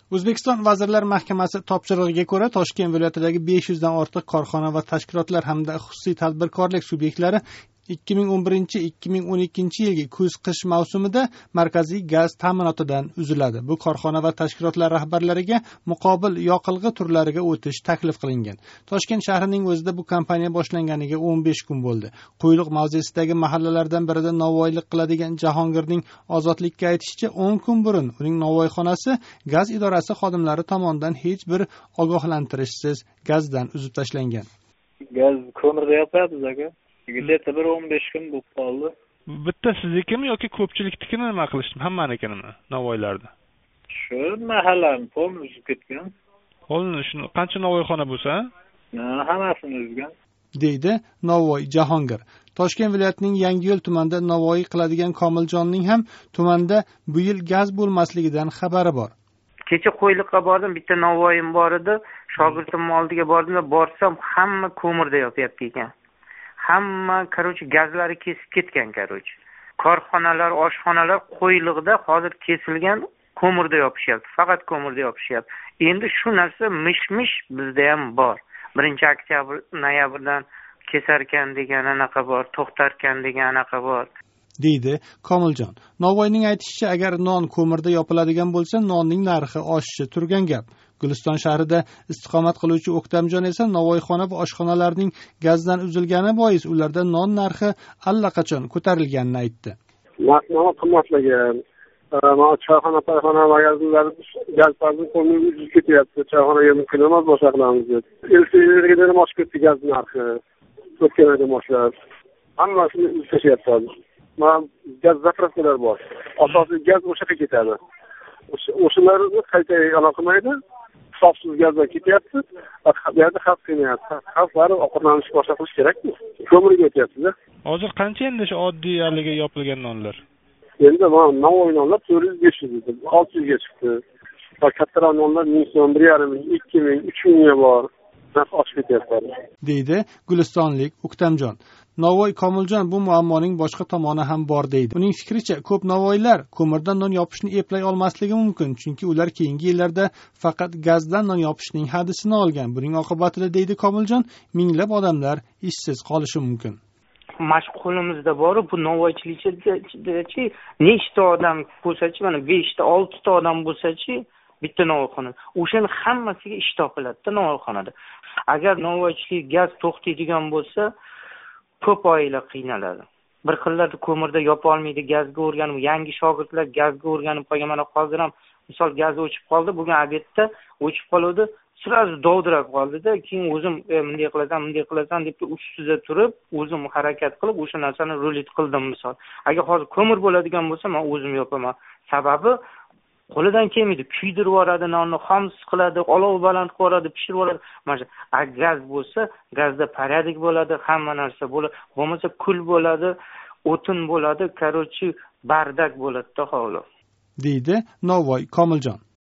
O'zbekiston Vazirlar Mahkamasi topshirig'iga ko'ra, Toshkent viloyatidagi 500 dan ortiq korxona va tashkilotlar hamda xususiy tadbirkorlik subyektlari 2011-2012 yilgi kuz-qish mavsumida markaziy gaz ta'minotidan uziladi. Bu korxona va tashkilotlar rahbarlariga muqobil yoqilg'i turlariga o'tish taklif qilingan. Toshkent shahrining o'zida bu kampaniya boshlanganiga 15 kun bo'ldi. Qo'yliq mavzesidagi mahallalardan birida novvoylik qiladigan Jahongirning Ozodlikka aytishicha, 10 kun burun uning novvoyxonasi gaz idorasi xodimlari tomonidan hech bir ogohlantirishsiz gazdan uzib tashlangan. Gaz ko'mirda yopyapmiz aka. Gideta bir 15 kun bo'lib qoldi. Bitta siznikimi yoki ko'pchiliknikini nima qilishdi? Hammanikinimi Navoiylarda? Shu mahallani polni uzib ketgan. Polni shuni qancha Navoiyxona bo'lsa? Hammasini uzgan. Deydi Navoiy Jahongir. Toshkent viloyatining Yangiyo'l tumanida Navoiy qiladigan Komiljonning ham tumanda bu yil gaz bo'lmasligidan xabari bor. Kecha Qo'yliqqa bordim, bitta Navoiyim bor edi. Shogirdim oldiga bordim va borsam hamma ko'mirda yopyapti ekan. Hamma, gazlari kesib ketgan, korxonalar, oshxonalar Qo'yliqda hozir kesilgan, ko'mirda yopishyapti. Faqat ko'mirda yopishyapti. Endi shu narsa mish-mish bizda ham bor. 1-oktyabr, noyabrdan kesarkan degan anaqa bor, to'xtarkan degan anaqa bor. Deydi Komiljon. Navoiyning aytishicha, agar non ko'mirda yopiladigan bo'lsa, nonning narxi oshishi turgan gap. Guliston shahrida istiqomat qiluvchi O'ktamjon esa Navoiyxona va oshxonalarning gazdan uzilgani bois ularda non narxi allaqachon ko'tarilganini aytdi. Narx qimmatlagan. Choyxona, payxona magazinlari gaz ta'minotini uzib ketyapti. Choyxonaga mumkin emas boshqa qilamiz deb. Energiyadan ham oshib ketdi gaz narxi. O'tgan oydan boshlab hammasini uzib tashyapti. Gaz zapravkalar bor. Asosiy gaz o'shaga ketadi. O'shalarni qayta aloqamaydi. Hisobsiz gazlar ketyapti. Bu yerda xavf qilyapti. Xavflar ovqatlanish boshqa qilish kerakmi? Ko'mirga o'tyapti-da. Hozir qancha endi shu oddiy haliga yopilgan nonlar? Endi Navoiy nonlar 400-500 edi, 600 ga chiqdi. Kattaroq nonlar 1000 so'm, 1500, 2000, 3000 ga bor. Narx oshib ketyapti. Deydi gulistonlik O'ktamjon. Navoiy Komiljon bu muammoning boshqa tomoni ham bor deydi. Uning fikricha, ko'p navoiylar ko'mirdan non yopishni eplay olmasligi mumkin, chunki ular keyingi yillarda faqat gazdan non yopishning hadisini olgan. Buning oqibatida, deydi Komiljon, minglab odamlar ishsiz qolishi mumkin. Mashg'ulimizda bor, bu navoiychilikchi nechta odam bo'lsa-chi, mana 5 ta, 6 ta odam bo'lsa-chi, bitta navoiyxona. O'shaning hammasiga ish topiladi-da navoiyxonada. Agar navoiychilik gaz to'xtaydigan bo'lsa, ko'p oilalar qiynaladi. Bir xillarda ko'mirda yopa olmaydi, gazga o'rganib, yangi shogirdlar gazga o'rganib qolgan. Mana hozir ham misol gaz o'chib qoldi, bugun obedda o'chib qoldi, sirasi dovdirab qoldi-da, keyin o'zim bunday qilasan deb ustida turib, o'zim harakat qilib o'sha narsani rulet qildim misol. Agar hozir ko'mir bo'ladigan bo'lsa, men o'zim yopaman. Sababi qo'lidan kelmaydi, kuydirib yuboradi, nonni xomsiz qiladi, olov baland qilib yuboradi, pishirib yuboradi. Mana gaz bo'lsa, gazda porядок bo'ladi, hamma narsa bo'ladi. Bo'lmasa kul bo'ladi, o'tin bo'ladi, bardak bo'ladi-da hovli. Deydi Navoiy Komiljon.